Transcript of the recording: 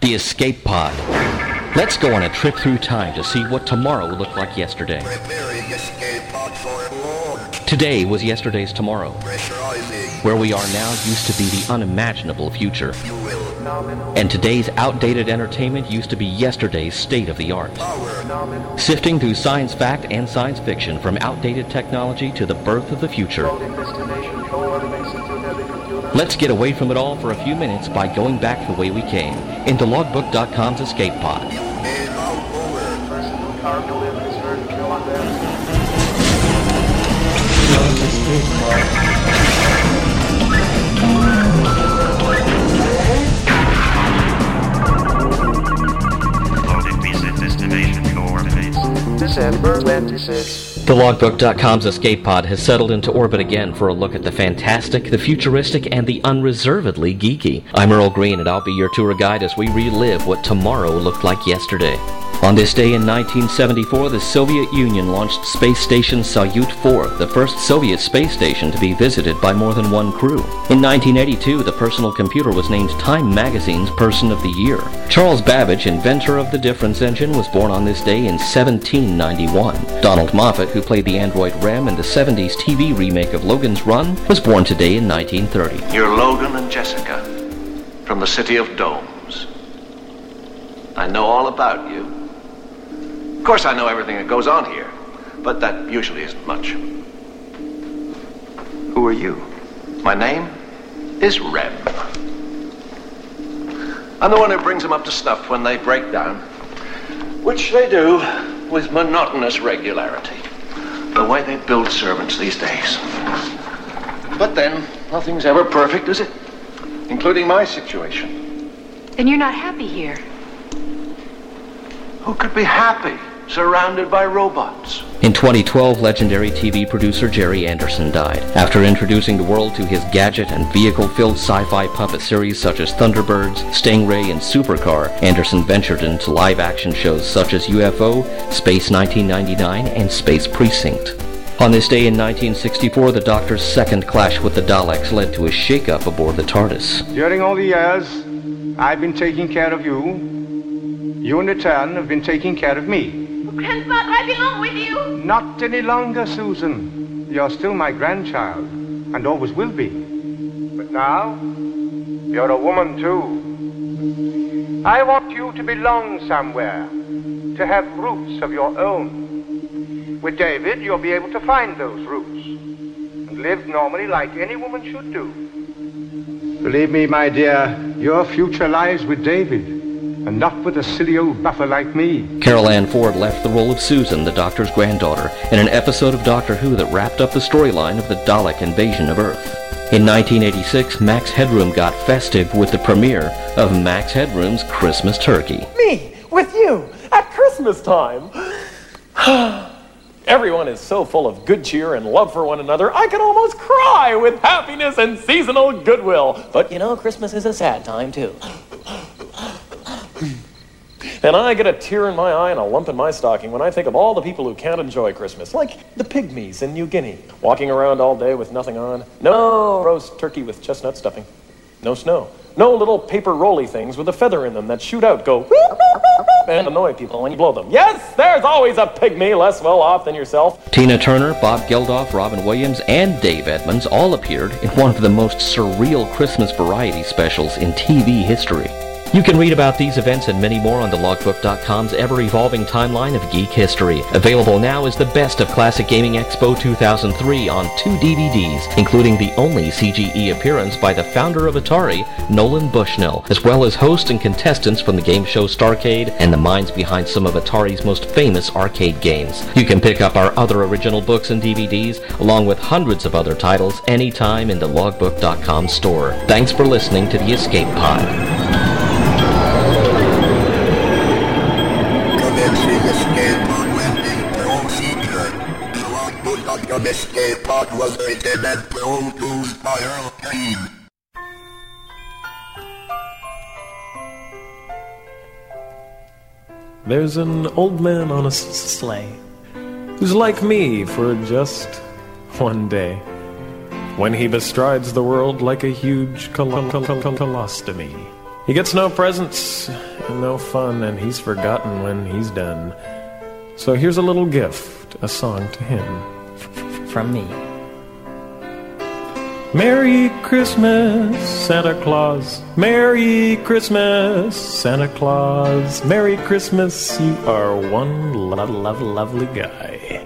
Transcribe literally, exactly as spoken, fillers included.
The Escape Pod. Let's go on a trip through time to see what tomorrow looked like yesterday. Preparing escape pod for launch. Today was yesterday's tomorrow. Pressurizing. Where we are now used to be the unimaginable future. You will. And today's outdated entertainment used to be yesterday's state-of-the-art. Power. Sifting through science fact and science fiction from outdated technology to the birth of the future. Let's get away from it all for a few minutes by going back the way we came, into logbook dot com's Escape Pod. Made out over. Loading recent destination coordinates. December twenty-sixth. The logbook dot com's Escape Pod has settled into orbit again for a look at the fantastic, the futuristic, and the unreservedly geeky. I'm Earl Green, and I'll be your tour guide as we relive what tomorrow looked like yesterday. On this day in nineteen seventy-four, the Soviet Union launched Space Station Salyut four, the first Soviet space station to be visited by more than one crew. In nineteen eighty-two, the personal computer was named Time Magazine's Person of the Year. Charles Babbage, inventor of the difference engine, was born on this day in seventeen ninety-one. Donald Moffat, who played the android Rem in the seventies T V remake of Logan's Run, was born today in nineteen thirty. You're Logan and Jessica, from the City of Domes. I know all about you. Of course, I know everything that goes on here, but that usually isn't much. Who are you? My name is Rem. I'm the one who brings them up to snuff when they break down, which they do with monotonous regularity, the way they build servants these days. But then, nothing's ever perfect, is it? Including my situation. Then you're not happy here. Who could be happy surrounded by robots? In twenty twelve, legendary T V producer Jerry Anderson died. After introducing the world to his gadget and vehicle-filled sci-fi puppet series such as Thunderbirds, Stingray, and Supercar, Anderson ventured into live-action shows such as U F O, Space nineteen ninety-nine, and Space Precinct. On this day in nineteen sixty-four, the Doctor's second clash with the Daleks led to a shake-up aboard the TARDIS. During all the years I've been taking care of you, you in return have been taking care of me. Grandfather, I belong with you. Not any longer, Susan. You're still my grandchild, and always will be. But now, you're a woman too. I want you to belong somewhere, to have roots of your own. With David, you'll be able to find those roots, and live normally like any woman should do. Believe me, my dear, your future lies with David, and not with a silly old buffer like me. Carol Ann Ford left the role of Susan, the Doctor's granddaughter, in an episode of Doctor Who that wrapped up the storyline of the Dalek invasion of Earth. In nineteen eighty-six, Max Headroom got festive with the premiere of Max Headroom's Christmas Turkey. Me, with you, at Christmas time. Everyone is so full of good cheer and love for one another, I can almost cry with happiness and seasonal goodwill. But, you know, Christmas is a sad time, too. And I get a tear in my eye and a lump in my stocking when I think of all the people who can't enjoy Christmas, like the pygmies in New Guinea, walking around all day with nothing on. No roast turkey with chestnut stuffing. No snow. No little paper rolly things with a feather in them that shoot out, go and annoy people when you blow them. Yes, there's always a pygmy less well off than yourself. Tina Turner, Bob Geldof, Robin Williams, and Dave Edmunds all appeared in one of the most surreal Christmas variety specials in T V history. You can read about these events and many more on the logbook dot com's ever-evolving timeline of geek history. Available now is the best of Classic Gaming Expo two thousand three on two D V Ds, including the only C G E appearance by the founder of Atari, Nolan Bushnell, as well as hosts and contestants from the game show Starcade and the minds behind some of Atari's most famous arcade games. You can pick up our other original books and D V Ds, along with hundreds of other titles, anytime in the logbook dot com store. Thanks for listening to the Escape Pod. Escape pod landing procedure. The logbook dot com Escape pod was written and produced by Earl Green. There's an old man on a s- sleigh who's like me for just one day, when he bestrides the world like a huge col- col- col- col- colostomy. He gets no presents and no fun, and he's forgotten when he's done. So here's a little gift, a song to him. From me. Merry Christmas, Santa Claus. Merry Christmas, Santa Claus. Merry Christmas, you are one lo- lo- lovely guy.